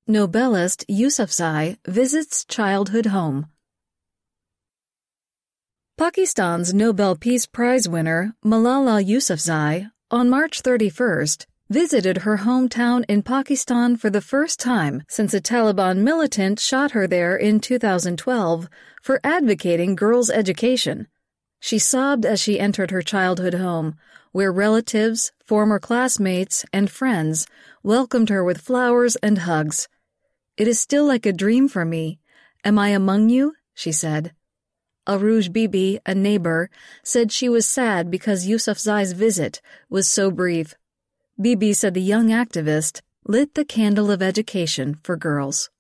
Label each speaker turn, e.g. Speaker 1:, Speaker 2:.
Speaker 1: Nobelist Yousafzai visits childhood home. Pakistan's Nobel Peace Prize winner Malala Yousafzai, on March 31st, visited her hometown in Pakistan for the first time since a Taliban militant shot her there in 2012 for advocating girls' education. She sobbed as she entered her childhood home, where relatives, former classmates, and friends welcomed her with flowers and hugs. "It is still like a dream for me. Am I among you?" she said. Aruj Bibi, a neighbor, said she was sad because Yousafzai's visit was so brief. Bibi said the young activist lit the candle of education for girls.